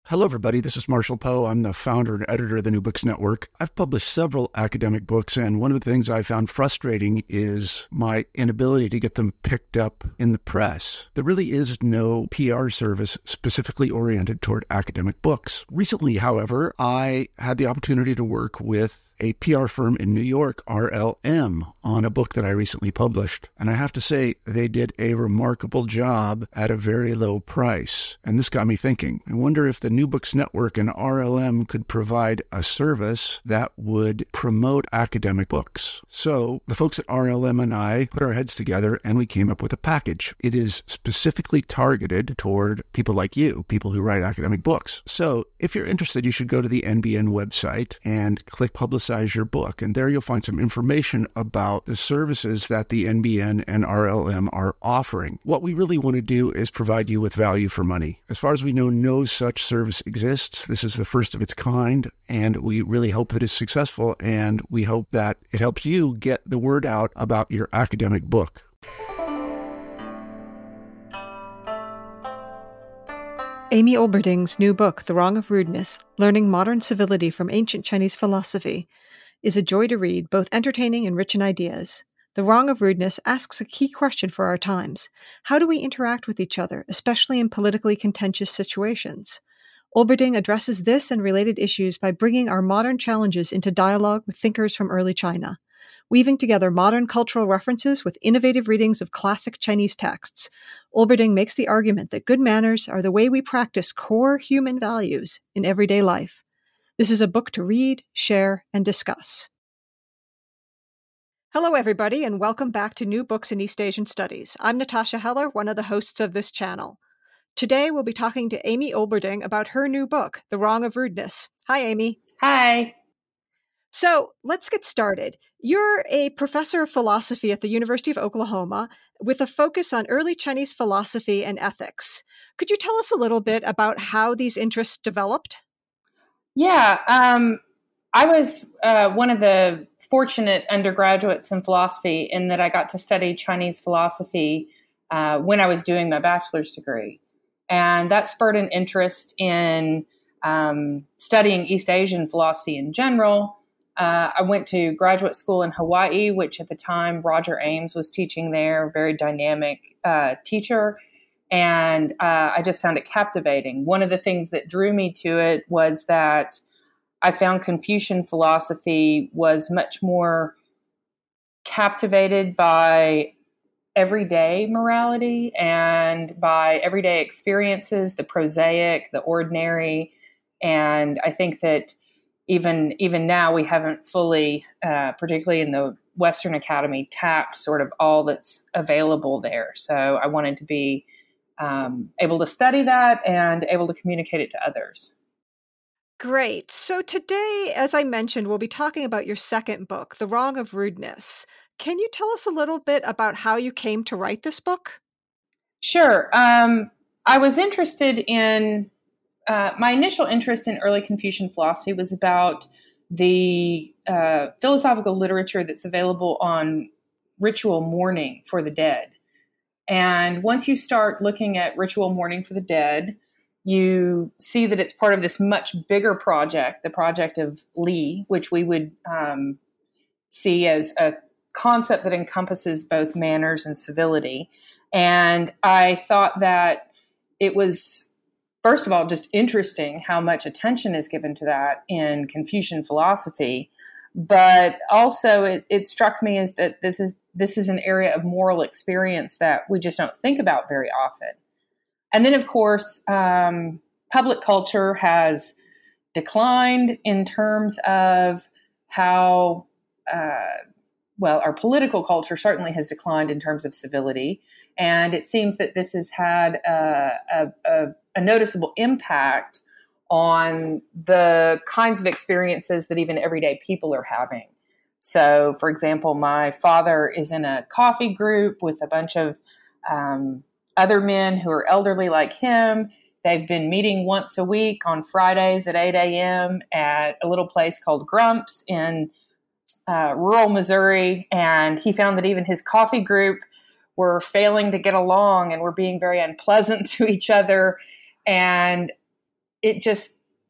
Hello, everybody. This is Marshall Poe. I'm the founder and editor of the New Books Network. I've published several academic books, and one of the things I found frustrating is my inability to get them picked up in the press. There really is no PR service specifically oriented toward academic books. Recently, however, I had the opportunity to work with a PR firm in New York, RLM, on a book that I recently published. And I have to say, they did a remarkable job at a very low price. And this got me thinking. I wonder if the New Books Network and RLM could provide a service that would promote academic books. So the folks at RLM and I put our heads together and we came up with a package. It is specifically targeted toward people like you, people who write academic books. So if you're interested, you should go to the NBN website and click Publicize Your Book. And there you'll find some information about the services that the NBN and RLM are offering. What we really want to do is provide you with value for money. As far as we know, no such service exists. This is the first of its kind, and we really hope that it's successful, and we hope that it helps you get the word out about your academic book. Amy Olberding's new book, The Wrong of Rudeness, Learning Modern Civility from Ancient Chinese Philosophy, is a joy to read, both entertaining and rich in ideas. The Wrong of Rudeness asks a key question for our times. How do we interact with each other, especially in politically contentious situations? Olberding addresses this and related issues by bringing our modern challenges into dialogue with thinkers from early China. Weaving together modern cultural references with innovative readings of classic Chinese texts, Olberding makes the argument that good manners are the way we practice core human values in everyday life. This is a book to read, share, and discuss. Hello, everybody, and welcome back to New Books in East Asian Studies. I'm Natasha Heller, one of the hosts of this channel. Today, we'll be talking to Amy Olberding about her new book, The Wrong of Rudeness. Hi, Amy. Hi. So let's get started. You're a professor of philosophy at the University of Oklahoma with a focus on early Chinese philosophy and ethics. Could you tell us a little bit about how these interests developed? Yeah, I was one of the fortunate undergraduates in philosophy in that I got to study Chinese philosophy when I was doing my bachelor's degree. And that spurred an interest in studying East Asian philosophy in general. I went to graduate school in Hawaii, which at the time Roger Ames was teaching there, very dynamic teacher. And I just found it captivating. One of the things that drew me to it was that I found Confucian philosophy was much more captivated by everyday morality and by everyday experiences, the prosaic, the ordinary. And I think that even now we haven't fully, particularly in the Western Academy, tapped sort of all that's available there. So I wanted to be able to study that and able to communicate it to others. Great. So today, as I mentioned, we'll be talking about your second book, The Wrong of Rudeness. Can you tell us a little bit about how you came to write this book? Sure. I was interested in my initial interest in early Confucian philosophy was about the philosophical literature that's available on ritual mourning for the dead. And once you start looking at ritual mourning for the dead, you see that it's part of this much bigger project, the project of Li, which we would see as a concept that encompasses both manners and civility. And I thought that it was, first of all, just interesting how much attention is given to that in Confucian philosophy. But also it struck me as that this is an area of moral experience that we just don't think about very often. And then, of course, public culture has declined in terms of how, our political culture certainly has declined in terms of civility. And it seems that this has had a noticeable impact on the kinds of experiences that even everyday people are having. So, for example, my father is in a coffee group with a bunch of other men who are elderly like him. They've been meeting once a week on Fridays at 8 a.m. at a little place called Grumps in rural Missouri. And he found that even his coffee group were failing to get along and were being very unpleasant to each other. And it just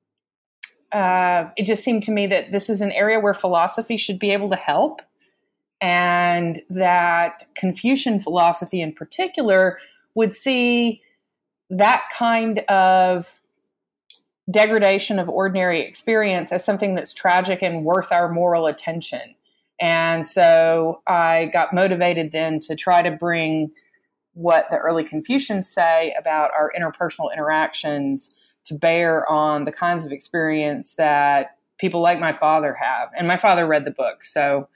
seemed to me that this is an area where philosophy should be able to help, and that Confucian philosophy in particular would see that kind of degradation of ordinary experience as something that's tragic and worth our moral attention. And so I got motivated then to try to bring what the early Confucians say about our interpersonal interactions to bear on the kinds of experience that people like my father have. And my father read the book, so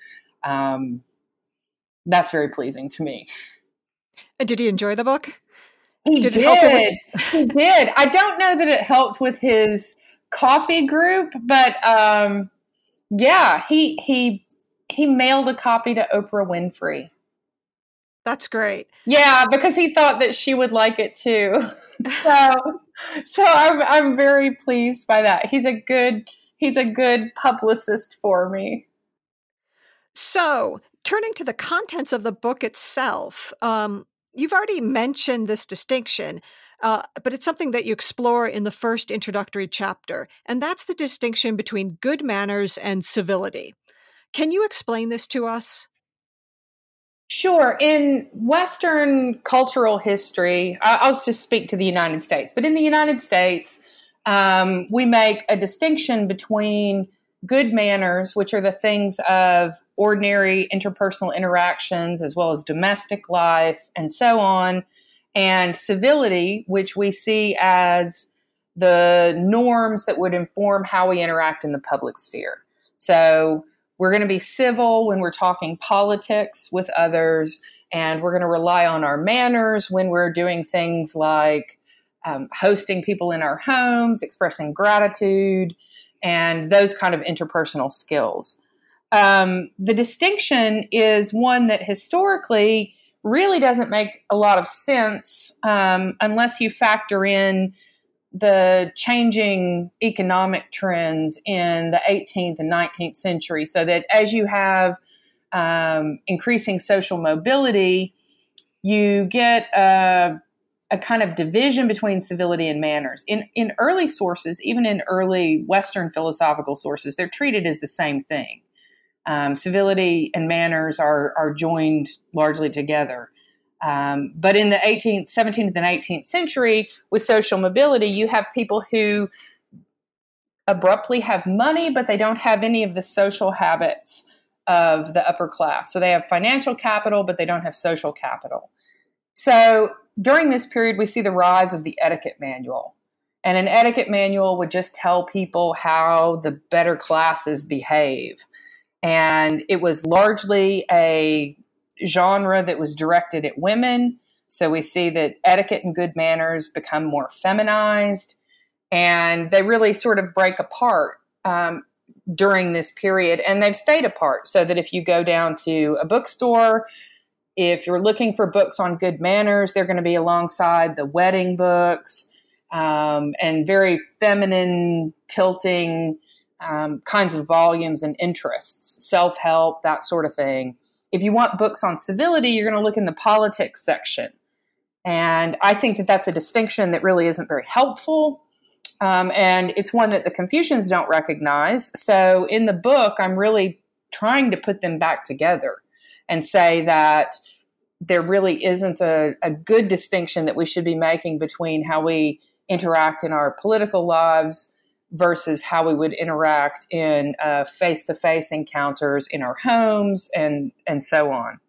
that's very pleasing to me. And did he enjoy the book? He did. He did. I don't know that it helped with his coffee group, but yeah, he mailed a copy to Oprah Winfrey. That's great. Yeah, because he thought that she would like it too. So I'm very pleased by that. He's a good publicist for me. So, turning to the contents of the book itself, you've already mentioned this distinction, but it's something that you explore in the first introductory chapter, and that's the distinction between good manners and civility. Can you explain this to us? Sure. In Western cultural history, I'll just speak to the United States, but in the United States, we make a distinction between good manners, which are the things of ordinary interpersonal interactions, as well as domestic life and so on, and civility, which we see as the norms that would inform how we interact in the public sphere. So we're going to be civil when we're talking politics with others, and we're going to rely on our manners when we're doing things like hosting people in our homes, expressing gratitude, and those kind of interpersonal skills. The distinction is one that historically really doesn't make a lot of sense unless you factor in the changing economic trends in the 18th and 19th century, so that as you have increasing social mobility, you get a kind of division between civility and manners. In early sources, even in early Western philosophical sources, they're treated as the same thing. Civility and manners are joined largely together. But in the 18th, 17th, and 18th century, with social mobility, you have people who abruptly have money, but they don't have any of the social habits of the upper class. So they have financial capital, but they don't have social capital. So during this period, we see the rise of the etiquette manual. And an etiquette manual would just tell people how the better classes behave. And it was largely a genre that was directed at women. So we see that etiquette and good manners become more feminized, and they really sort of break apart during this period. And they've stayed apart, so that if you go down to a bookstore, if you're looking for books on good manners, they're going to be alongside the wedding books and very feminine tilting kinds of volumes and interests, self-help, that sort of thing. If you want books on civility, you're going to look in the politics section. And I think that that's a distinction that really isn't very helpful. And it's one that the Confucians don't recognize. So in the book, I'm really trying to put them back together and say that there really isn't a good distinction that we should be making between how we interact in our political lives versus how we would interact in face-to-face encounters in our homes and so on.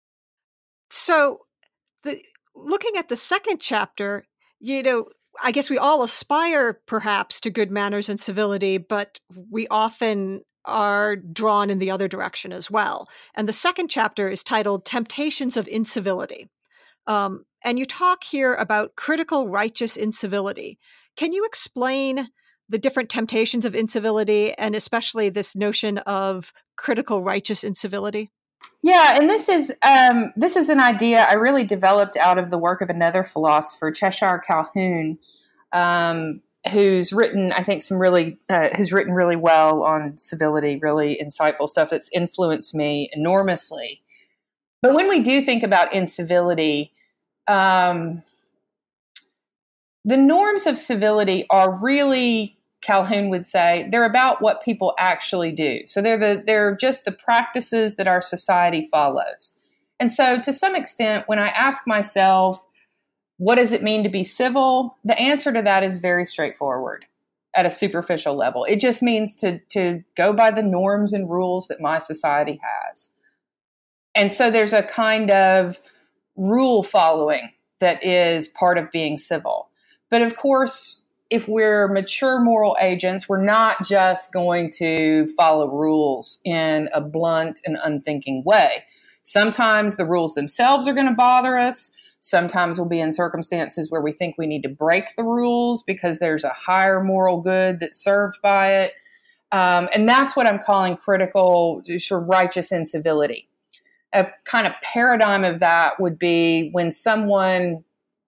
So looking at the second chapter, I guess we all aspire perhaps to good manners and civility, but we often are drawn in the other direction as well. And the second chapter is titled Temptations of Incivility. And you talk here about critical righteous incivility. Can you explain the different temptations of incivility, and especially this notion of critical righteous incivility? Yeah, and this is an idea I really developed out of the work of another philosopher, Cheshire Calhoun, who's written, I think, who's written really well on civility, really insightful stuff that's influenced me enormously. But when we do think about incivility, The norms of civility are really, Calhoun would say, they're about what people actually do. So they're just the practices that our society follows. And so to some extent, when I ask myself, what does it mean to be civil? The answer to that is very straightforward at a superficial level. It just means to go by the norms and rules that my society has. And so there's a kind of rule following that is part of being civil. But of course, if we're mature moral agents, we're not just going to follow rules in a blunt and unthinking way. Sometimes the rules themselves are going to bother us. Sometimes we'll be in circumstances where we think we need to break the rules because there's a higher moral good that's served by it. And that's what I'm calling critical, sort of righteous incivility. A kind of paradigm of that would be when someone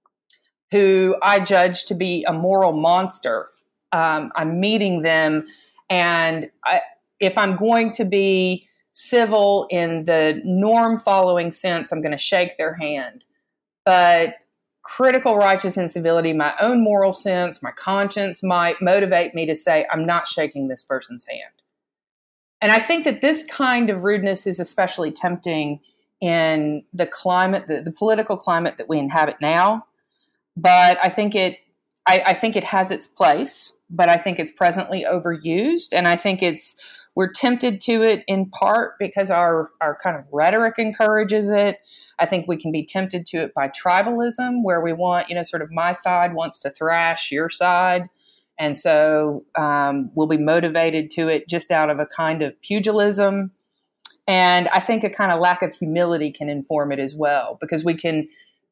who I judge to be a moral monster, I'm meeting them, and if I'm going to be civil in the norm-following sense, I'm going to shake their hand. But critical righteous incivility, my own moral sense, my conscience might motivate me to say, I'm not shaking this person's hand. And I think that this kind of rudeness is especially tempting in the climate, the political climate that we inhabit now. But I think it has its place, but I think it's presently overused. And I think we're tempted to it in part because our kind of rhetoric encourages it. I think we can be tempted to it by tribalism, where we want, sort of my side wants to thrash your side. And so we'll be motivated to it just out of a kind of pugilism. And I think a kind of lack of humility can inform it as well, because we can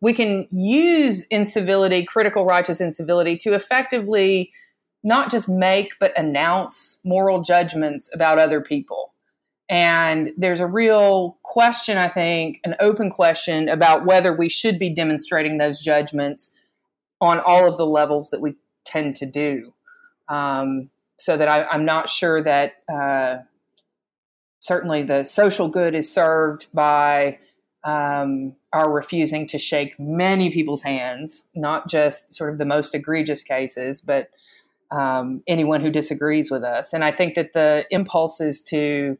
use incivility, critical righteous incivility, to effectively not just make, but announce moral judgments about other people. And there's a real question, I think, an open question about whether we should be demonstrating those judgments on all of the levels that we tend to do. So that I'm not sure that certainly the social good is served by are refusing to shake many people's hands, not just sort of the most egregious cases, but anyone who disagrees with us. And I think that the impulse is to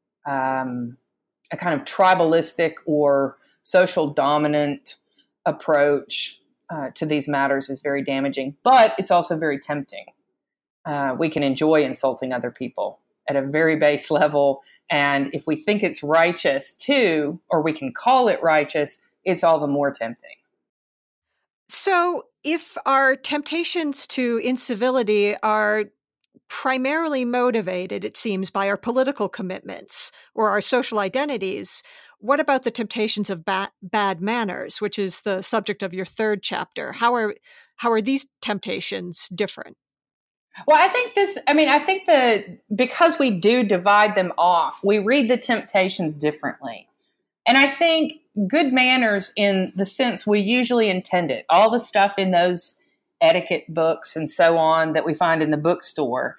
a kind of tribalistic or social dominant approach to these matters is very damaging, but it's also very tempting. We can enjoy insulting other people at a very base level. And if we think it's righteous too, or we can call it righteous, it's all the more tempting. So if our temptations to incivility are primarily motivated, it seems, by our political commitments or our social identities, what about the temptations of bad manners, which is the subject of your third chapter? How are these temptations different? Well, I think that because we do divide them off, we read the temptations differently. And I think good manners, in the sense we usually intend it, all the stuff in those etiquette books and so on that we find in the bookstore,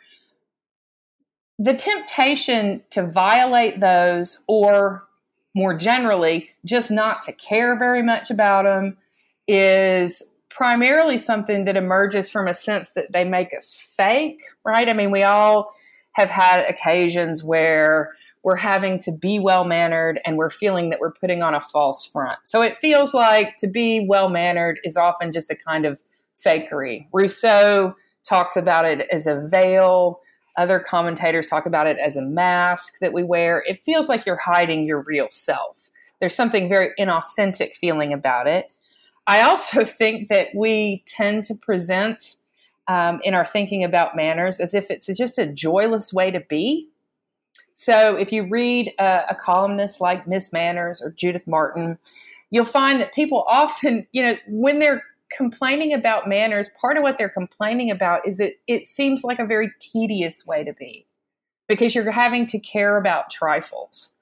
the temptation to violate those, or more generally, just not to care very much about them, is primarily something that emerges from a sense that they make us fake, right? I mean, we all have had occasions where we're having to be well-mannered and we're feeling that we're putting on a false front. So it feels like to be well-mannered is often just a kind of fakery. Rousseau talks about it as a veil. Other commentators talk about it as a mask that we wear. It feels like you're hiding your real self. There's something very inauthentic feeling about it. I also think that we tend to present in our thinking about manners as if it's just a joyless way to be. So if you read a columnist like Miss Manners or Judith Martin, you'll find that people often, when they're complaining about manners, part of what they're complaining about is that it seems like a very tedious way to be, because you're having to care about trifles.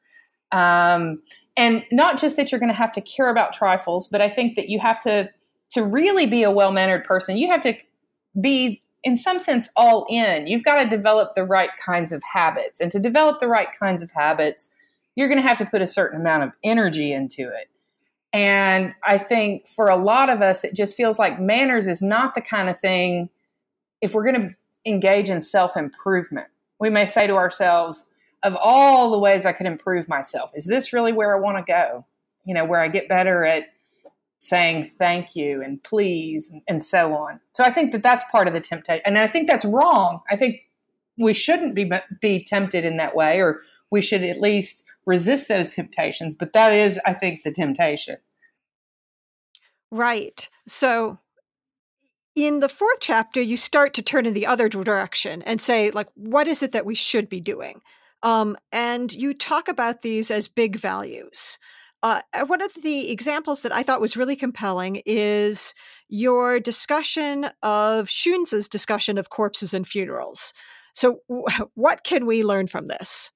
And not just that you're going to have to care about trifles, but I think that you have to really be a well-mannered person, you have to be, in some sense, all in. You've got to develop the right kinds of habits. And to develop the right kinds of habits, you're going to have to put a certain amount of energy into it. And I think for a lot of us, it just feels like manners is not the kind of thing, if we're going to engage in self-improvement, we may say to ourselves, of all the ways I could improve myself, is this really where I want to go? Where I get better at saying thank you and please and so on. So I think that that's part of the temptation. And I think that's wrong. I think we shouldn't be tempted in that way, or we should at least resist those temptations. But that is, I think, the temptation. Right. So in the fourth chapter, you start to turn in the other direction and say, like, what is it that we should be doing? And you talk about these as big values. One of the examples that I thought was really compelling is your discussion of Xunzi's discussion of corpses and funerals. So what can we learn from this?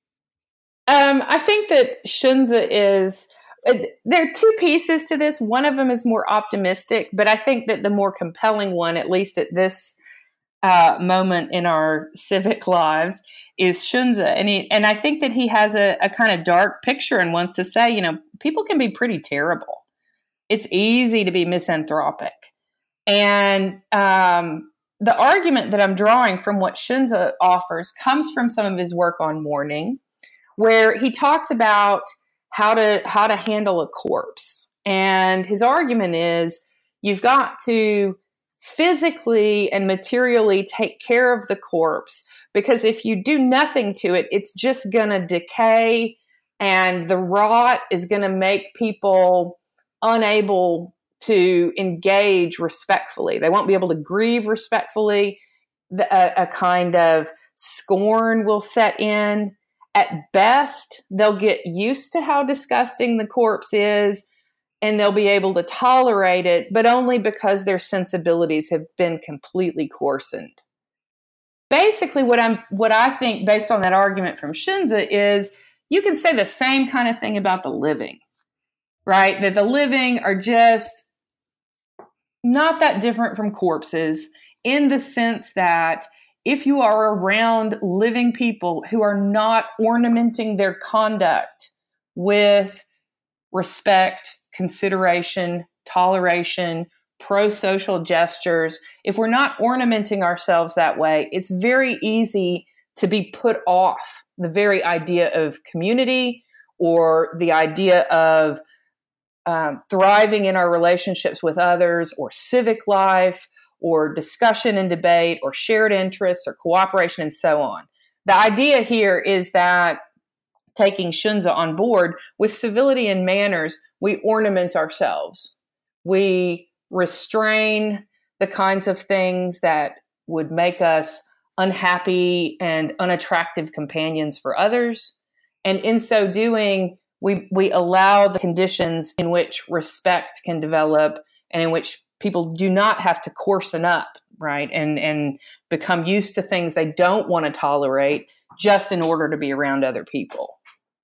I think that Xunzi is... there are two pieces to this. One of them is more optimistic, but I think that the more compelling one, at least at this moment in our civic lives, is Xunzi. And I think that he has a kind of dark picture and wants to say, people can be pretty terrible. It's easy to be misanthropic. And the argument that I'm drawing from what Xunzi offers comes from some of his work on mourning, where he talks about how to handle a corpse. And his argument is you've got to physically and materially take care of the corpse, because if you do nothing to it, it's just going to decay, and the rot is going to make people unable to engage respectfully. They won't be able to grieve respectfully. A kind of scorn will set in. At best, they'll get used to how disgusting the corpse is, and they'll be able to tolerate it, but only because their sensibilities have been completely coarsened. Basically, what I think, based on that argument from Xunzi, is you can say the same kind of thing about the living, right? That the living are just not that different from corpses, in the sense that if you are around living people who are not ornamenting their conduct with respect, consideration, toleration, pro-social gestures, if we're not ornamenting ourselves that way, it's very easy to be put off the very idea of community, or the idea of thriving in our relationships with others, or civic life, or discussion and debate, or shared interests, or cooperation, and so on. The idea here is that, taking Xunzi on board, with civility and manners, we ornament ourselves. We restrain the kinds of things that would make us unhappy and unattractive companions for others. And in so doing, we allow the conditions in which respect can develop, and in which people do not have to coarsen up, right, and become used to things they don't want to tolerate just in order to be around other people.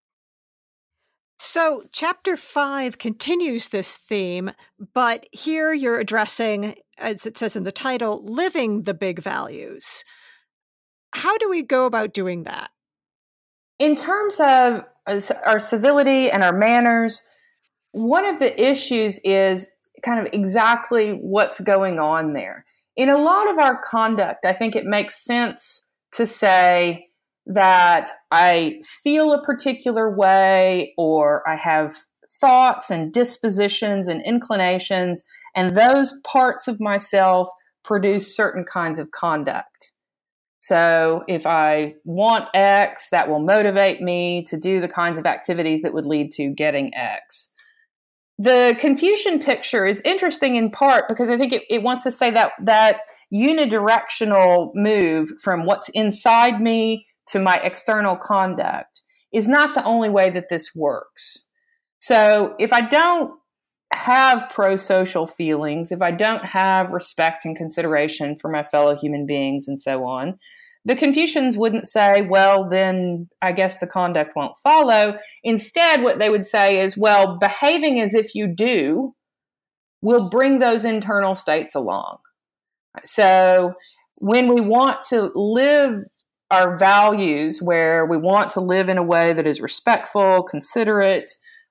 So chapter 5 continues this theme, but here you're addressing, as it says in the title, living the big values. How do we go about doing that? In terms of our civility and our manners, one of the issues is kind of exactly what's going on there. In a lot of our conduct, I think it makes sense to say that I feel a particular way, or I have thoughts and dispositions and inclinations, and those parts of myself produce certain kinds of conduct. So if I want X, that will motivate me to do the kinds of activities that would lead to getting X. The Confucian picture is interesting in part because I think it wants to say that unidirectional move from what's inside me to my external conduct is not the only way that this works. So if I don't have pro-social feelings, if I don't have respect and consideration for my fellow human beings and so on, the Confucians wouldn't say, well, then I guess the conduct won't follow. Instead, what they would say is, well, behaving as if you do will bring those internal states along. So when we want to live our values, where we want to live in a way that is respectful, considerate,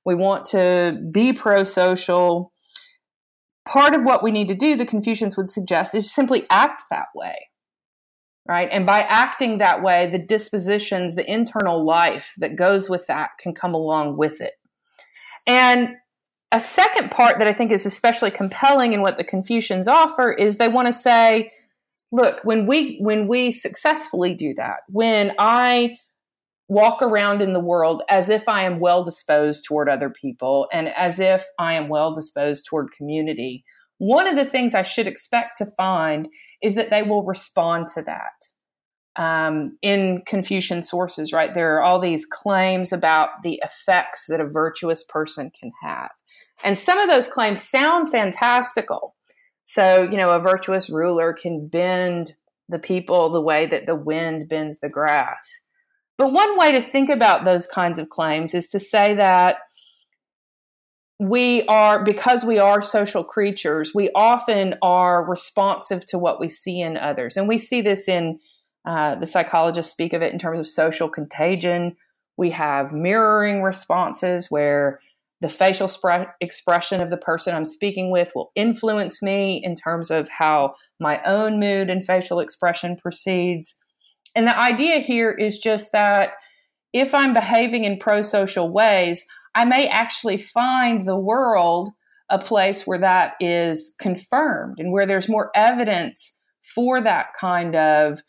We want to be pro-social. Part of what we need to do, the Confucians would suggest, is simply act that way, right? And by acting that way, the dispositions, the internal life that goes with that can come along with it. And a second part that I think is especially compelling in what the Confucians offer is they want to say, look, when we successfully do that, when I walk around in the world as if I am well disposed toward other people and as if I am well disposed toward community, one of the things I should expect to find is that they will respond to that. In Confucian sources, right, there are all these claims about the effects that a virtuous person can have. And some of those claims sound fantastical. So, a virtuous ruler can bend the people the way that the wind bends the grass. But one way to think about those kinds of claims is to say that because we are social creatures, we often are responsive to what we see in others. And we see this in, the psychologists speak of it in terms of social contagion. We have mirroring responses where the facial expression of the person I'm speaking with will influence me in terms of how my own mood and facial expression proceeds. And the idea here is just that if I'm behaving in pro-social ways, I may actually find the world a place where that is confirmed and where there's more evidence for that kind of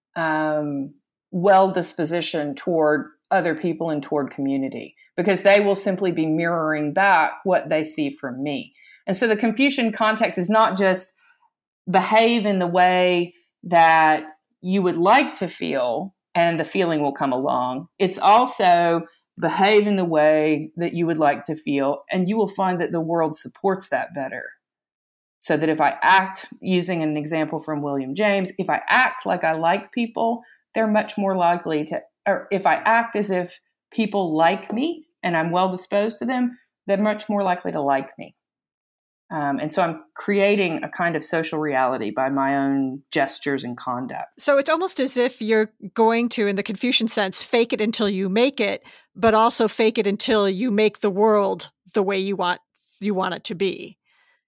well-disposition toward other people and toward community, because they will simply be mirroring back what they see from me. And so the Confucian context is not just behave in the way that you would like to feel and the feeling will come along. It's also behave in the way that you would like to feel, and you will find that the world supports that better. So that if I act, using an example from William James, if I act like I like people, they're much more likely to, or if I act as if people like me and I'm well disposed to them, they're much more likely to like me. And so I'm creating a kind of social reality by my own gestures and conduct. So it's almost as if you're going to, in the Confucian sense, fake it until you make it, but also fake it until you make the world the way you want it to be.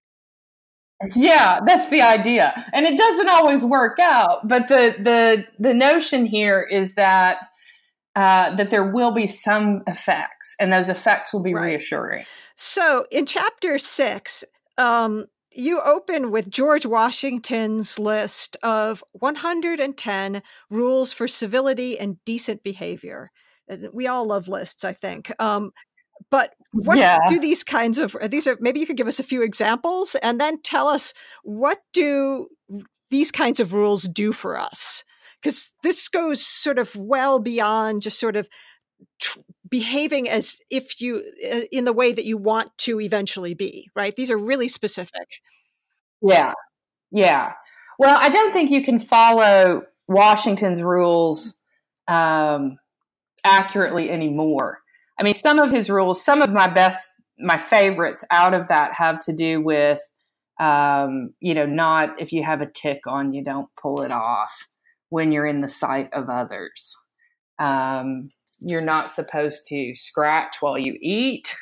Yeah, that's the idea. And it doesn't always work out, but the notion here is that there will be some effects, and those effects will be reassuring. So in chapter 6, you open with George Washington's list of 110 rules for civility and decent behavior. We all love lists, I think. But what do these kinds of, maybe you could give us a few examples and then tell us, what do these kinds of rules do for us? Because this goes sort of well beyond just sort of behaving as if you, in the way that you want to eventually be, right? These are really specific. Yeah. Yeah. Well, I don't think you can follow Washington's rules accurately anymore. I mean, some of his rules, some of my favorites out of that have to do with, not if you have a tick on you, don't pull it off when you're in the sight of others. You're not supposed to scratch while you eat.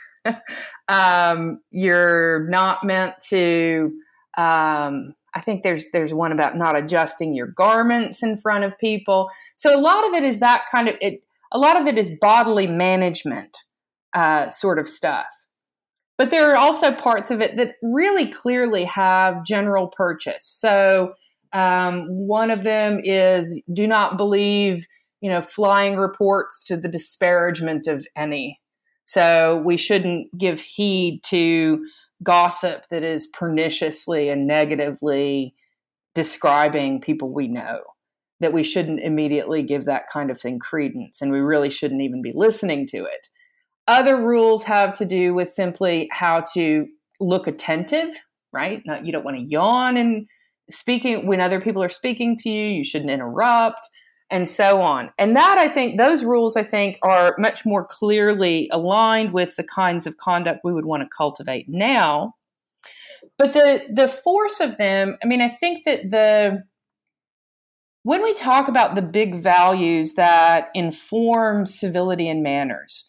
You're not meant to, I think there's one about not adjusting your garments in front of people. So a lot of it is that kind of it. A lot of it is bodily management sort of stuff. But there are also parts of it that really clearly have general purchase. So one of them is do not believe, flying reports to the disparagement of any. So we shouldn't give heed to gossip that is perniciously and negatively describing people we know. That we shouldn't immediately give that kind of thing credence, and we really shouldn't even be listening to it. Other rules have to do with simply how to look attentive, right? You don't want to yawn and speaking when other people are speaking to you. You shouldn't interrupt, and so on. And those rules, are much more clearly aligned with the kinds of conduct we would want to cultivate now. But the force of them, I think that when we talk about the big values that inform civility and manners,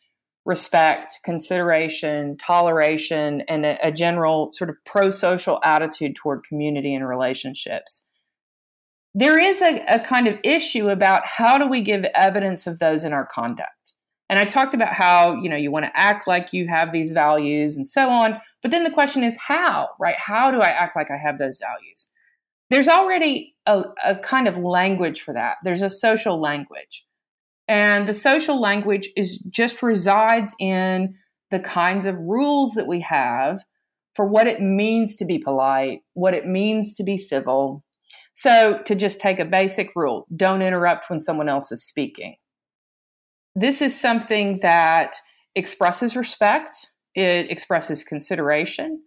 respect, consideration, toleration, and a general sort of pro-social attitude toward community and relationships. There is a kind of issue about how do we give evidence of those in our conduct. And I talked about how, you want to act like you have these values and so on. But then the question is how, right? How do I act like I have those values? There's already a kind of language for that. There's a social language. And the social language just resides in the kinds of rules that we have for what it means to be polite, what it means to be civil. So to just take a basic rule, don't interrupt when someone else is speaking. This is something that expresses respect. It expresses consideration.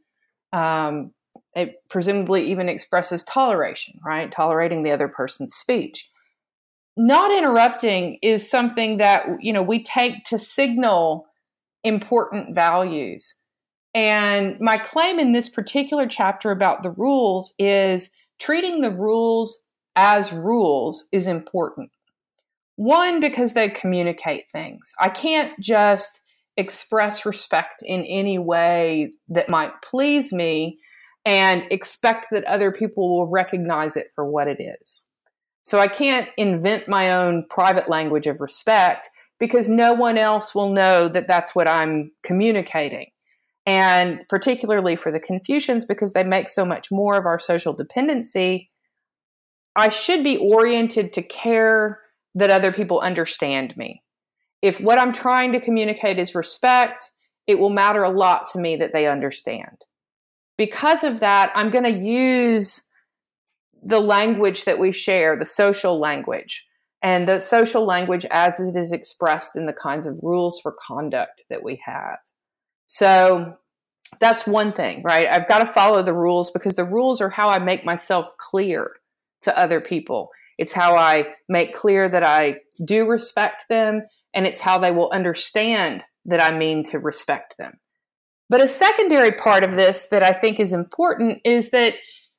It presumably even expresses toleration, right? Tolerating the other person's speech. Not interrupting is something that, we take to signal important values. And my claim in this particular chapter about the rules is treating the rules as rules is important. One, because they communicate things. I can't just express respect in any way that might please me and expect that other people will recognize it for what it is. So I can't invent my own private language of respect because no one else will know that that's what I'm communicating. And particularly for the Confucians, because they make so much more of our social dependency, I should be oriented to care that other people understand me. If what I'm trying to communicate is respect, it will matter a lot to me that they understand. Because of that, I'm going to use the language that we share, the social language, and the social language as it is expressed in the kinds of rules for conduct that we have. So that's one thing, right? I've got to follow the rules because the rules are how I make myself clear to other people. It's how I make clear that I do respect them, and it's how they will understand that I mean to respect them. But a secondary part of this that I think is important is that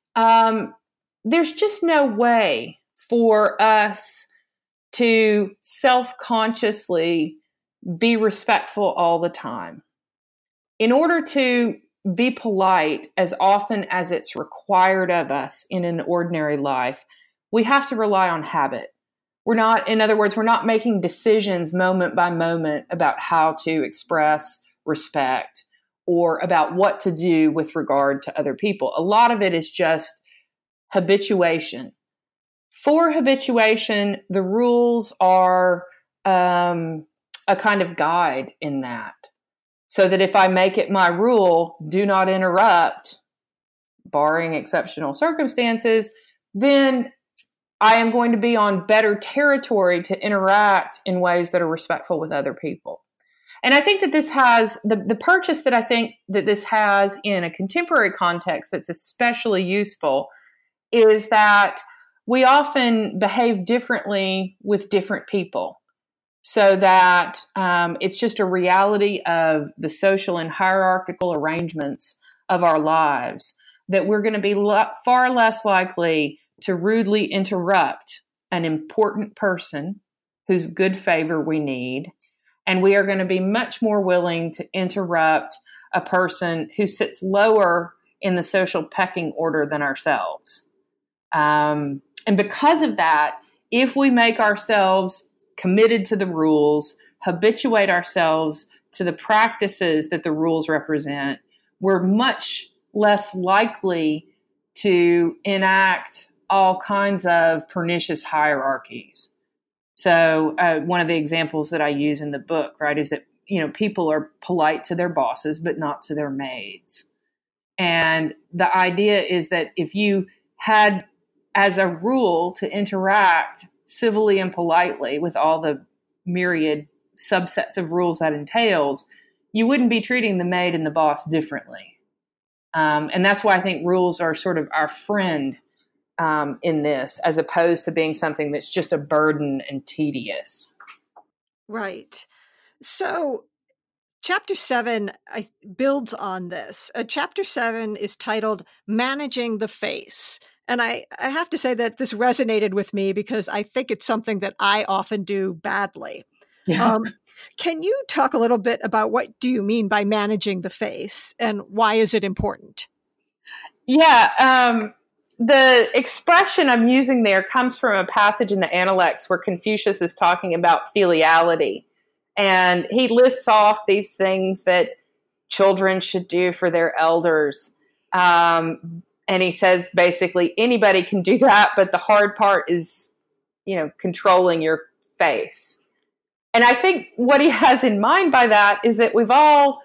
there's just no way for us to self-consciously be respectful all the time. In order to be polite as often as it's required of us in an ordinary life, we have to rely on habit. In other words, we're not making decisions moment by moment about how to express respect or about what to do with regard to other people. A lot of it is just habituation. For habituation, the rules are a kind of guide in that. So that if I make it my rule, do not interrupt, barring exceptional circumstances, then I am going to be on better territory to interact in ways that are respectful with other people. And I think that this has, the purchase that I think that this has in a contemporary context that's especially useful is that we often behave differently with different people. So that it's just a reality of the social and hierarchical arrangements of our lives that we're going to be far less likely to rudely interrupt an important person whose good favor we need. And we are going to be much more willing to interrupt a person who sits lower in the social pecking order than ourselves. And because of that, if we make ourselves committed to the rules, habituate ourselves to the practices that the rules represent, we're much less likely to enact all kinds of pernicious hierarchies. So one of the examples that I use in the book, right, is that, people are polite to their bosses, but not to their maids. And the idea is that if you had as a rule to interact civilly and politely with all the myriad subsets of rules that entails, you wouldn't be treating the maid and the boss differently. And that's why I think rules are sort of our friend in this, as opposed to being something that's just a burden and tedious. Right. So Chapter 7 builds on this. Chapter 7 is titled Managing the Face. And I have to say that this resonated with me because I think it's something that I often do badly. Can you talk a little bit about what do you mean by managing the face and why is it important? Yeah, the expression I'm using there comes from a passage in the Analects where Confucius is talking about filiality. And he lists off these things that children should do for their elders. And he says basically anybody can do that, but the hard part is, controlling your face. And I think what he has in mind by that is that we've all,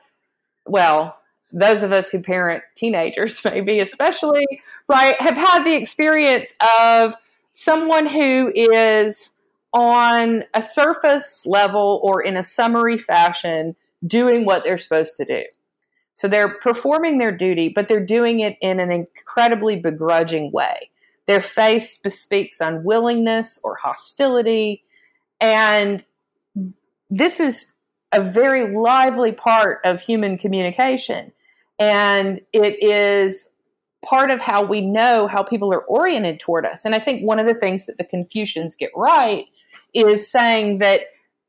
those of us who parent teenagers, maybe especially, right, have had the experience of someone who is on a surface level or in a summary fashion doing what they're supposed to do. So they're performing their duty, but they're doing it in an incredibly begrudging way. Their face bespeaks unwillingness or hostility, and this is a very lively part of human communication. And it is part of how we know how people are oriented toward us. And I think one of the things that the Confucians get right is saying that,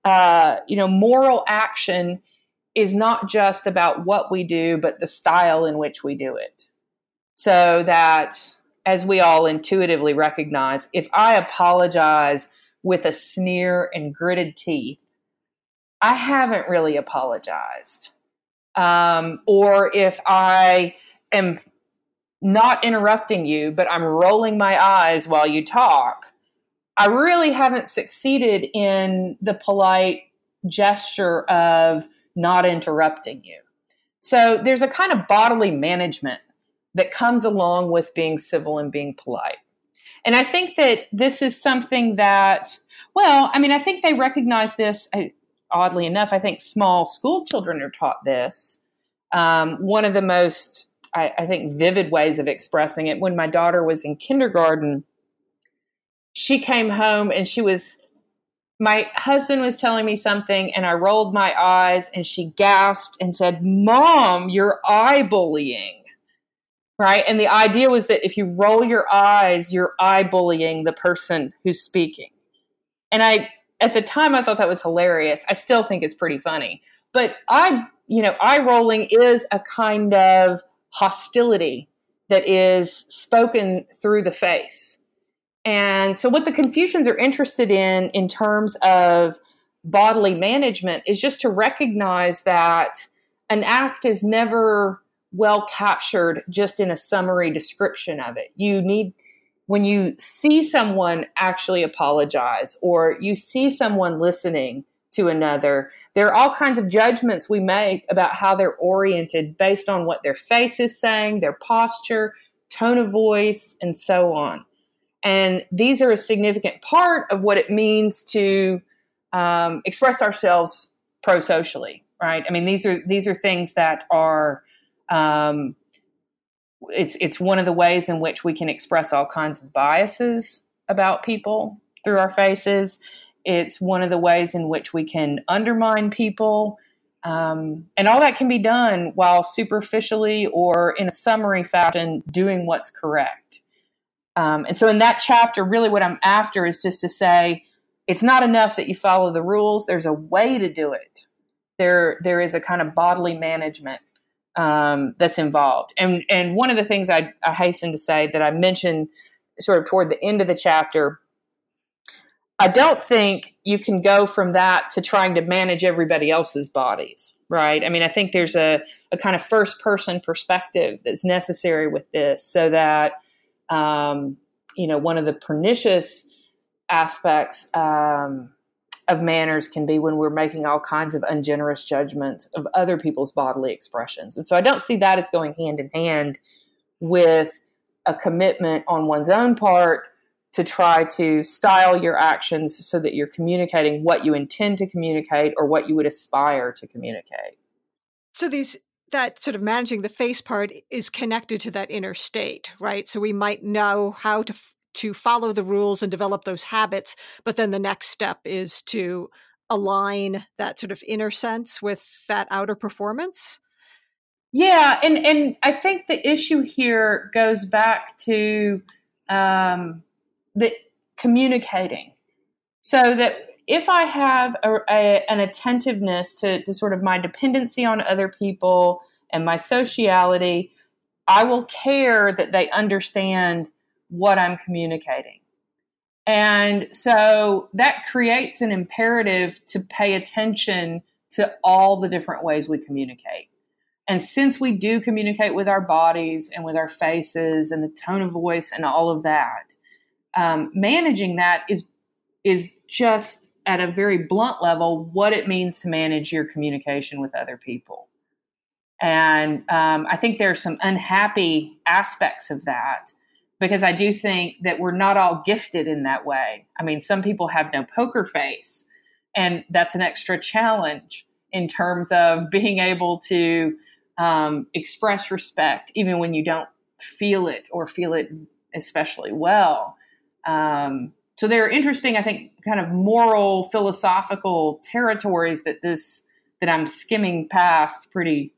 moral action is not just about what we do, but the style in which we do it. So that, as we all intuitively recognize, if I apologize with a sneer and gritted teeth, I haven't really apologized. Or if I am not interrupting you, but I'm rolling my eyes while you talk, I really haven't succeeded in the polite gesture of not interrupting you. So there's a kind of bodily management that comes along with being civil and being polite. And I think that this is something that, I think they recognize this. Oddly enough, I think small school children are taught this. One of the most, I think, vivid ways of expressing it, when my daughter was in kindergarten, she came home and my husband was telling me something and I rolled my eyes and she gasped and said, "Mom, you're eye bullying." Right? And the idea was that if you roll your eyes, you're eye bullying the person who's speaking. And at the time, I thought that was hilarious. I still think it's pretty funny. But eye rolling is a kind of hostility that is spoken through the face. And so what the Confucians are interested in terms of bodily management is just to recognize that an act is never well captured just in a summary description of it. When you see someone actually apologize or you see someone listening to another, there are all kinds of judgments we make about how they're oriented based on what their face is saying, their posture, tone of voice, and so on. And these are a significant part of what it means to express ourselves pro-socially, right? I mean, these are things that are it's one of the ways in which we can express all kinds of biases about people through our faces. It's one of the ways in which we can undermine people. And all that can be done while superficially or in a summary fashion doing what's correct. And so in that chapter, really what I'm after is just to say, it's not enough that you follow the rules. There's a way to do it. There is a kind of bodily management that's involved. And one of the things I hasten to say that I mentioned sort of toward the end of the chapter, I don't think you can go from that to trying to manage everybody else's bodies, right? I mean, I think there's a kind of first-person perspective that's necessary with this so that, one of the pernicious aspects of manners can be when we're making all kinds of ungenerous judgments of other people's bodily expressions. And so I don't see that as going hand in hand with a commitment on one's own part to try to style your actions so that you're communicating what you intend to communicate or what you would aspire to communicate. So that sort of managing the face part is connected to that inner state, right? So we might know how to follow the rules and develop those habits, but then the next step is to align that sort of inner sense with that outer performance. Yeah, and I think the issue here goes back to the communicating. So that if I have an attentiveness to sort of my dependency on other people and my sociality, I will care that they understand what I'm communicating. And so that creates an imperative to pay attention to all the different ways we communicate. And since we do communicate with our bodies and with our faces and the tone of voice and all of that, managing that is just at a very blunt level what it means to manage your communication with other people. And I think there are some unhappy aspects of that, because I do think that we're not all gifted in that way. I mean, some people have no poker face, and that's an extra challenge in terms of being able to express respect, even when you don't feel it or feel it especially well. So there are interesting, I think, kind of moral, philosophical territories that I'm skimming past pretty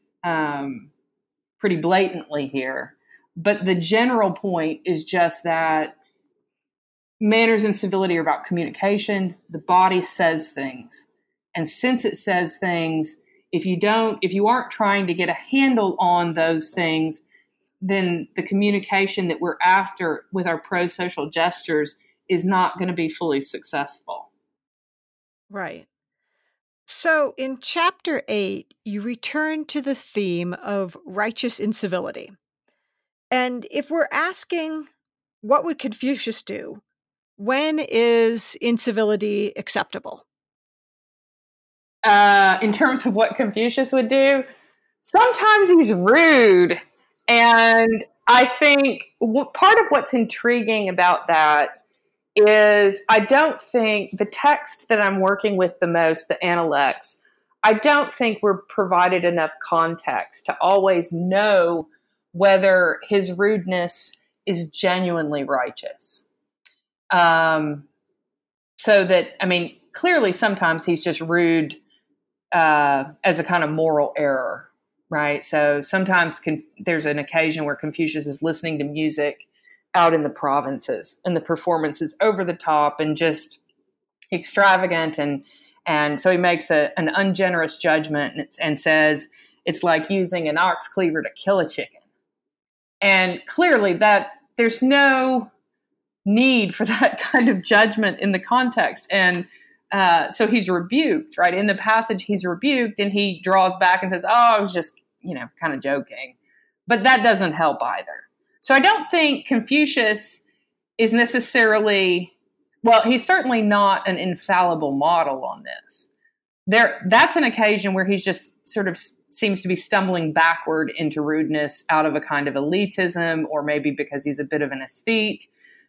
blatantly here. But the general point is just that manners and civility are about communication. The body says things. And since it says things, if you aren't trying to get a handle on those things, then the communication that we're after with our pro-social gestures is not going to be fully successful. Right. So in chapter 8, you return to the theme of righteous incivility. And if we're asking, what would Confucius do? When is incivility acceptable? In terms of what Confucius would do, sometimes he's rude. And I think part of what's intriguing about that is I don't think the text that I'm working with the most, the Analects, I don't think we're provided enough context to always know whether his rudeness is genuinely righteous. So that, I mean, clearly sometimes he's just rude as a kind of moral error, right? So sometimes there's an occasion where Confucius is listening to music out in the provinces, and the performance is over the top and just extravagant, and so he makes an ungenerous judgment and says it's like using an ox cleaver to kill a chicken. And clearly that there's no need for that kind of judgment in the context. And so he's rebuked, right? In the passage, he's rebuked, and he draws back and says, I was just, kind of joking. But that doesn't help either. So I don't think Confucius is necessarily, well, he's certainly not an infallible model on this. That's an occasion where he's just sort of seems to be stumbling backward into rudeness out of a kind of elitism, or maybe because he's a bit of an aesthete.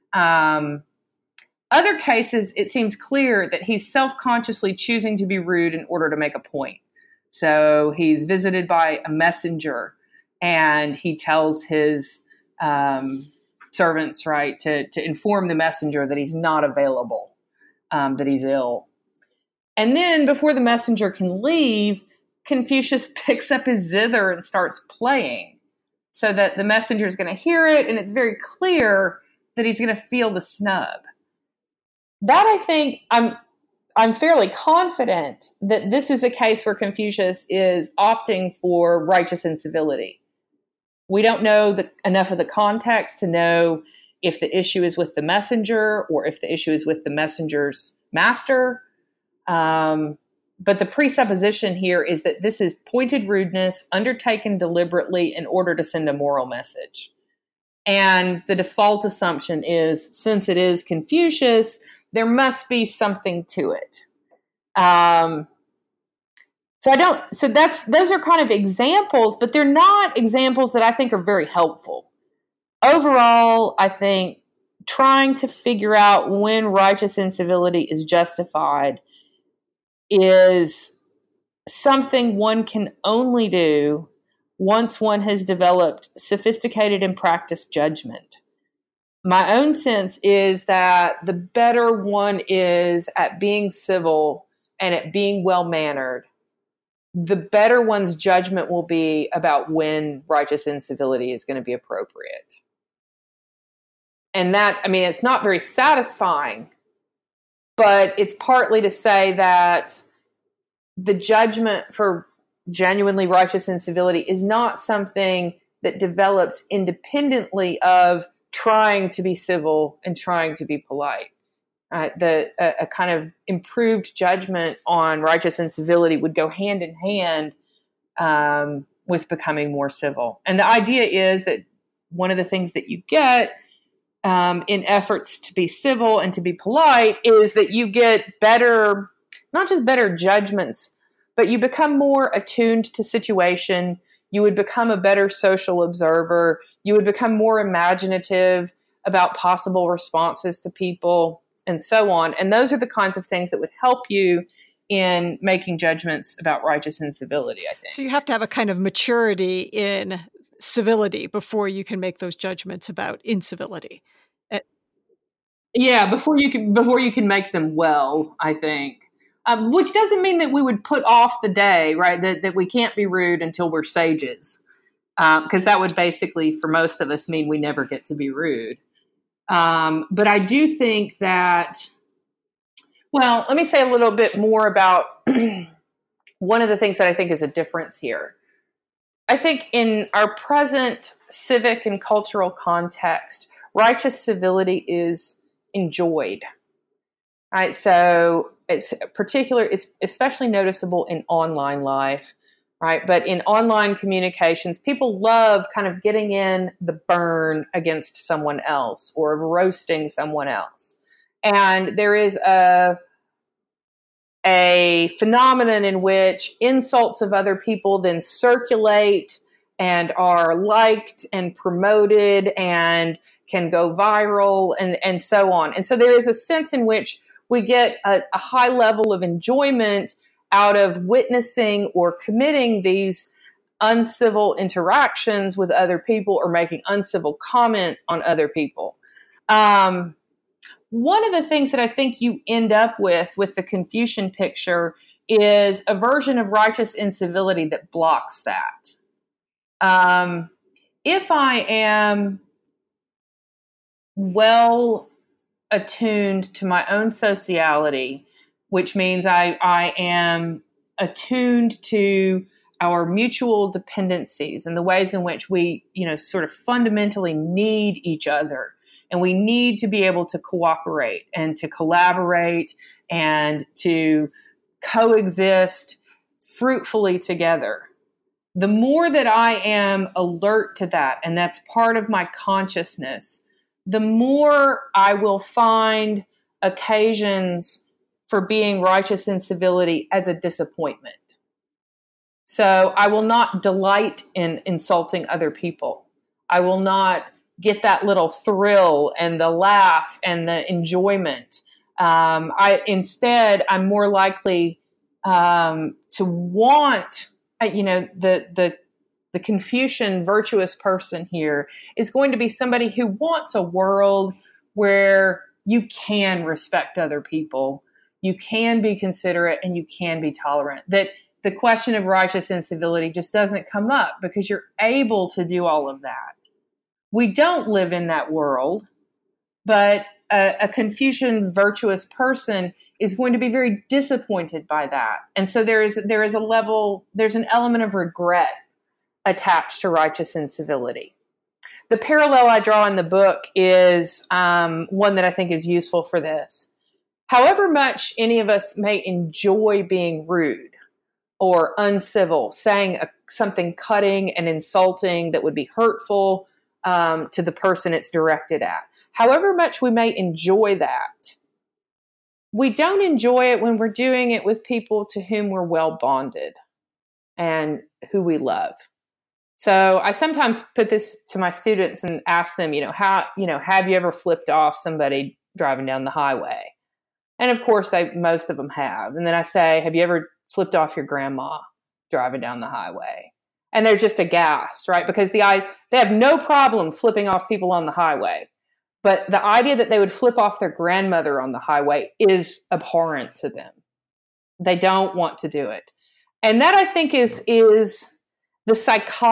Other cases, it seems clear that he's self-consciously choosing to be rude in order to make a point. So he's visited by a messenger, and he tells his servants, right, to inform the messenger that he's not available, that he's ill. And then before the messenger can leave, Confucius picks up his zither and starts playing so that the messenger is going to hear it, and it's very clear that he's going to feel the snub. That, I think, I'm fairly confident that this is a case where Confucius is opting for righteous incivility. We don't know enough of the context to know if the issue is with the messenger or if the issue is with the messenger's master. But the presupposition here is that this is pointed rudeness undertaken deliberately in order to send a moral message. And the default assumption is, since it is Confucius, there must be something to it. So those are kind of examples, but they're not examples that I think are very helpful. Overall, I think trying to figure out when righteous incivility is justified is something one can only do once one has developed sophisticated and practiced judgment. My own sense is that the better one is at being civil and at being well-mannered, the better one's judgment will be about when righteous incivility is going to be appropriate. And that, I mean, it's not very satisfying, but it's partly to say that the judgment for genuinely righteous incivility is not something that develops independently of trying to be civil and trying to be polite. A kind of improved judgment on righteous incivility would go hand in hand with becoming more civil. And the idea is that one of the things that you get in efforts to be civil and to be polite is that you get better, not just better judgments, but you become more attuned to situation. You would become a better social observer. You would become more imaginative about possible responses to people and so on. And those are the kinds of things that would help you in making judgments about righteous incivility, I think. So you have to have a kind of maturity in civility before you can make those judgments about incivility. Yeah, before you can make them well, I think. Which doesn't mean that we would put off the day, right? That we can't be rude until we're sages, because that would basically, for most of us, mean we never get to be rude. But I do think that, well, let me say a little bit more about one of the things that I think is a difference here. I think in our present civic and cultural context, righteous civility is enjoyed. Right? So it's especially noticeable in online life, right? But in online communications, people love kind of getting in the burn against someone else or of roasting someone else. And there is a phenomenon in which insults of other people then circulate and are liked and promoted and can go viral and so on. And so there is a sense in which we get a high level of enjoyment out of witnessing or committing these uncivil interactions with other people or making uncivil comment on other people. One of the things that I think you end up with the Confucian picture is a version of righteous incivility that blocks that. If I am well attuned to my own sociality, which means I am attuned to our mutual dependencies and the ways in which we, sort of fundamentally need each other. And we need to be able to cooperate and to collaborate and to coexist fruitfully together. The more that I am alert to that, and that's part of my consciousness, the more I will find occasions for being righteous in civility as a disappointment. So I will not delight in insulting other people. I will not get that little thrill and the laugh and the enjoyment. Instead, I'm more likely to want, the Confucian virtuous person here is going to be somebody who wants a world where you can respect other people, you can be considerate, and you can be tolerant. That the question of righteous incivility just doesn't come up because you're able to do all of that. We don't live in that world, but a Confucian virtuous person is going to be very disappointed by that. And so there's an element of regret attached to righteous incivility. The parallel I draw in the book is one that I think is useful for this. However much any of us may enjoy being rude or uncivil, saying something cutting and insulting that would be hurtful to the person it's directed at, however much we may enjoy that, we don't enjoy it when we're doing it with people to whom we're well bonded and who we love. So I sometimes put this to my students and ask them, have you ever flipped off somebody driving down the highway? And of course, most of them have. And then I say, have you ever flipped off your grandma driving down the highway? And they're just aghast, right? Because they have no problem flipping off people on the highway. But the idea that they would flip off their grandmother on the highway is abhorrent to them. They don't want to do it. And that, I think, is the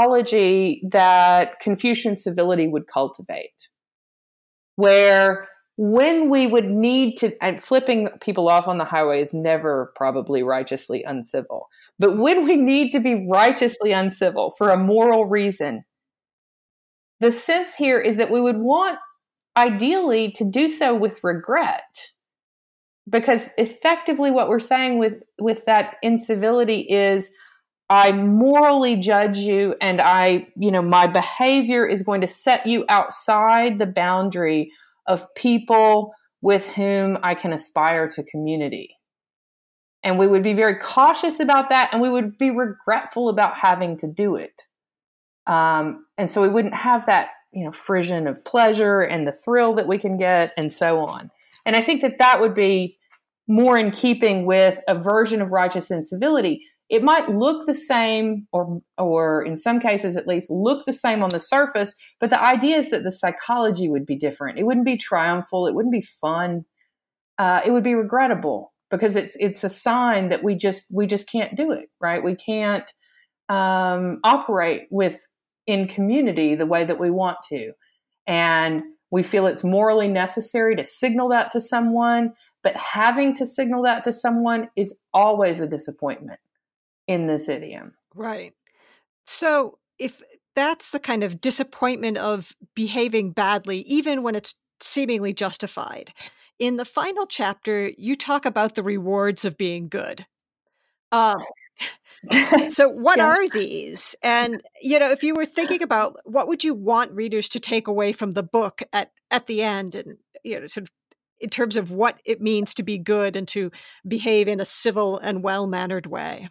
psychology that Confucian civility would cultivate, where when we would need to, and flipping people off on the highway is never probably righteously uncivil, but when we need to be righteously uncivil for a moral reason, the sense here is that we would want ideally to do so with regret. Because effectively what we're saying with that incivility is, I morally judge you, and my behavior is going to set you outside the boundary of people with whom I can aspire to community. And we would be very cautious about that, and we would be regretful about having to do it. And so we wouldn't have that, frisson of pleasure and the thrill that we can get and so on. And I think that would be more in keeping with a version of righteous incivility. It might look the same, or in some cases at least look the same on the surface, but the idea is that the psychology would be different. It wouldn't be triumphal. It wouldn't be fun. It would be regrettable, because it's a sign that we just can't do it, right? We can't operate in community the way that we want to. And we feel it's morally necessary to signal that to someone, but having to signal that to someone is always a disappointment in this idiom. Right. So if that's the kind of disappointment of behaving badly, even when it's seemingly justified, in the final chapter, you talk about the rewards of being good. So what are these? And, if you were thinking about what would you want readers to take away from the book at the end, and, sort of in terms of what it means to be good and to behave in a civil and well-mannered way?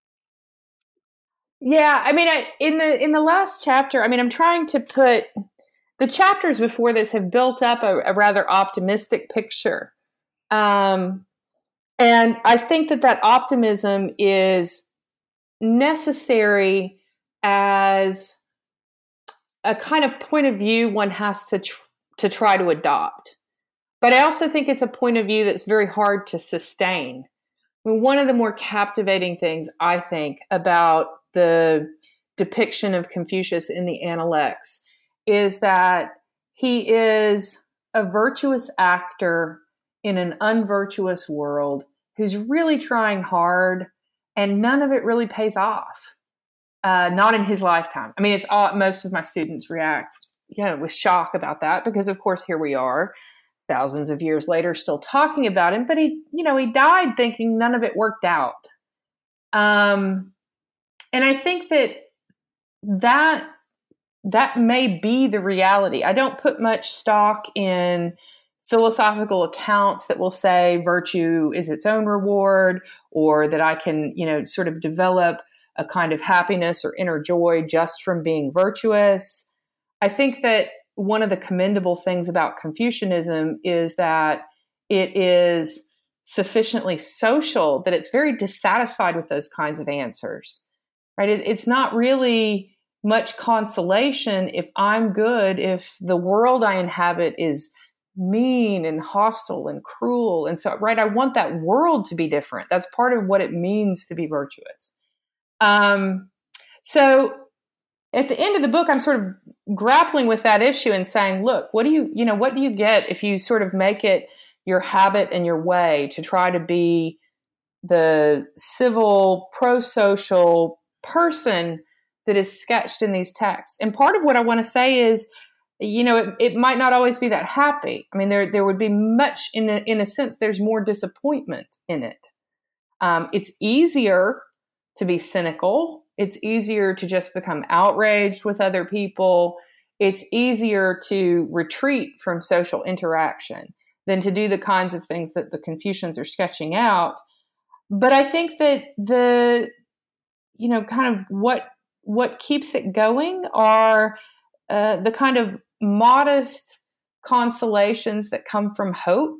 Yeah, in the last chapter, I'm trying to put the chapters before this have built up a rather optimistic picture. And I think that optimism is necessary as a kind of point of view one has to try to adopt. But I also think it's a point of view that's very hard to sustain. One of the more captivating things, I think, about the depiction of Confucius in the Analects is that he is a virtuous actor in an unvirtuous world who's really trying hard, and none of it really pays off. Not in his lifetime. It's all, most of my students react, with shock about that, because of course here we are, thousands of years later, still talking about him. But he died thinking none of it worked out. And I think that may be the reality. I don't put much stock in philosophical accounts that will say virtue is its own reward, or that I can, sort of develop a kind of happiness or inner joy just from being virtuous. I think that one of the commendable things about Confucianism is that it is sufficiently social that it's very dissatisfied with those kinds of answers, right? It's not really much consolation if I'm good, if the world I inhabit is mean and hostile and cruel. And so, right, I want that world to be different. That's part of what it means to be virtuous. So at the end of the book, I'm sort of grappling with that issue and saying, look, what do you get if you sort of make it your habit and your way to try to be the civil, pro-social person that is sketched in these texts? And part of what I want to say is, it might not always be that happy. There would be much, in a sense, there's more disappointment in it. It's easier to be cynical. It's easier to just become outraged with other people. It's easier to retreat from social interaction than to do the kinds of things that the Confucians are sketching out. But I think that kind of what keeps it going are the kind of modest consolations that come from hope.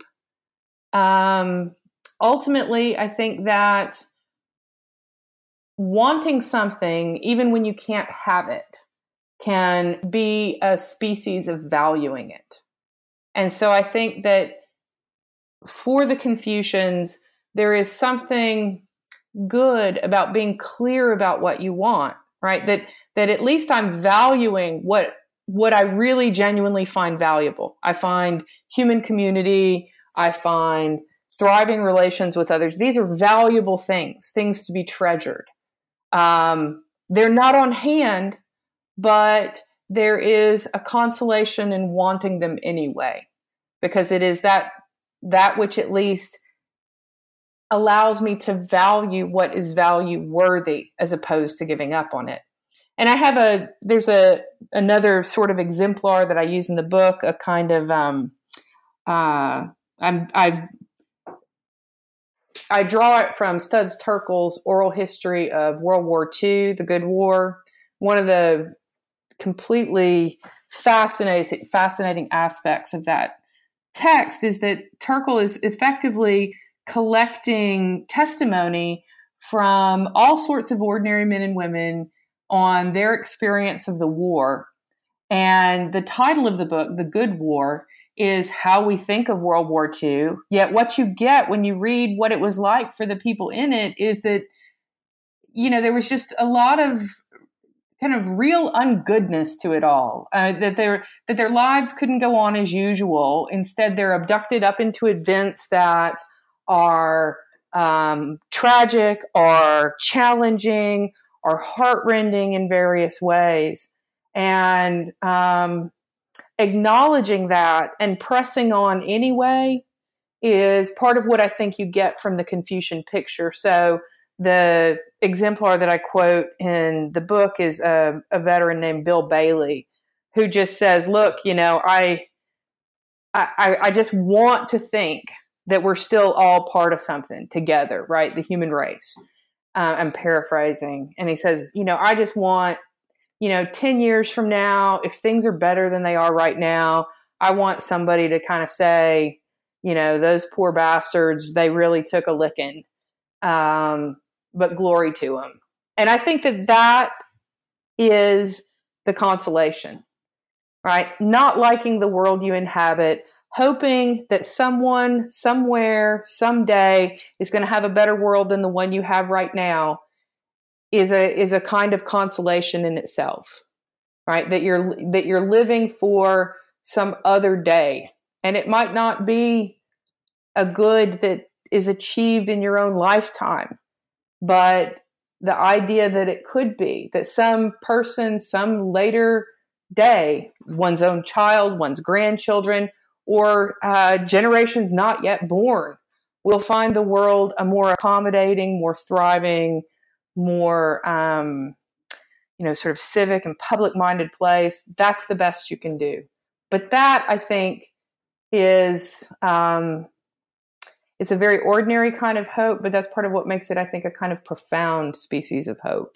Ultimately, I think that wanting something, even when you can't have it, can be a species of valuing it. And so I think that for the Confucians, there is something good about being clear about what you want, right? That at least I'm valuing what what I really genuinely find valuable. I find human community. I find thriving relations with others. These are valuable things to be treasured. They're not on hand, but there is a consolation in wanting them anyway, because it is that which at least allows me to value what is value worthy as opposed to giving up on it. And I have there's another sort of exemplar that I use in the book, a kind of, I draw it from Studs Terkel's oral history of World War II, the Good War. One of the completely fascinating aspects of that text is that Terkel is effectively collecting testimony from all sorts of ordinary men and women on their experience of the war. And the title of the book, The Good War, is how we think of World War II. Yet what you get when you read what it was like for the people in it is that, there was just a lot of kind of real ungoodness to it all, that their lives couldn't go on as usual. Instead, they're abducted up into events that are tragic, are challenging, are heartrending in various ways. And acknowledging that and pressing on anyway is part of what I think you get from the Confucian picture. So the exemplar that I quote in the book is a veteran named Bill Bailey, who just says, look, I just want to think that we're still all part of something together, right? The human race. I'm paraphrasing. And he says, I just want, 10 years from now, if things are better than they are right now, I want somebody to kind of say, those poor bastards, they really took a licking, but glory to them. And I think that is the consolation, right? Not liking the world you inhabit, hoping that someone, somewhere, someday is going to have a better world than the one you have right now is a kind of consolation in itself, right? That you're living for some other day. And it might not be a good that is achieved in your own lifetime, but the idea that it could be, that some person, some later day, one's own child, one's grandchildren, or generations not yet born, will find the world a more accommodating, more thriving, more, sort of civic and public-minded place. That's the best you can do. But that, I think, is, it's a very ordinary kind of hope, but that's part of what makes it, I think, a kind of profound species of hope.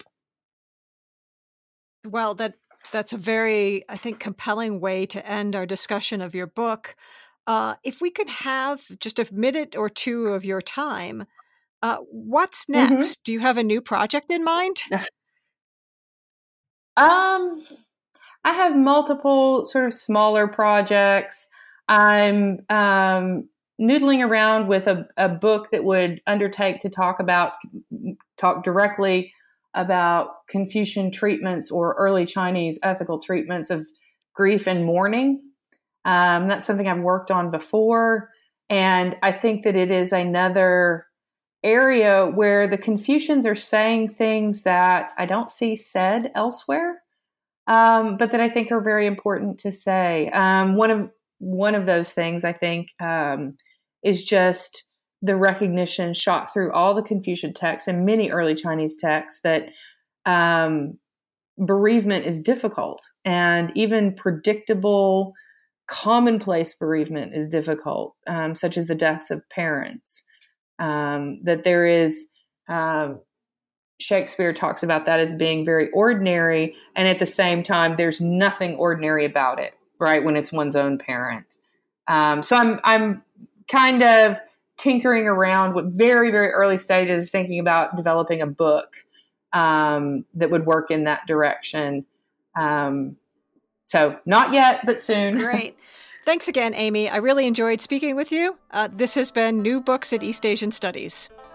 Well, that's a very, I think, compelling way to end our discussion of your book. If we could have just a minute or two of your time, what's next? Mm-hmm. Do you have a new project in mind? I have multiple sort of smaller projects. I'm noodling around with a book that would undertake to talk directly about Confucian treatments or early Chinese ethical treatments of grief and mourning. That's something I've worked on before. And I think that it is another area where the Confucians are saying things that I don't see said elsewhere, but that I think are very important to say. One of those things, I think, is just the recognition shot through all the Confucian texts and many early Chinese texts that bereavement is difficult, and even predictable, commonplace bereavement is difficult, such as the deaths of parents. That there is, Shakespeare talks about that as being very ordinary, and at the same time, there's nothing ordinary about it, right? When it's one's own parent. So I'm kind of tinkering around with very, very early stages, thinking about developing a book that would work in that direction. So not yet, but soon. Great. Thanks again, Amy. I really enjoyed speaking with you. This has been New Books at East Asian Studies.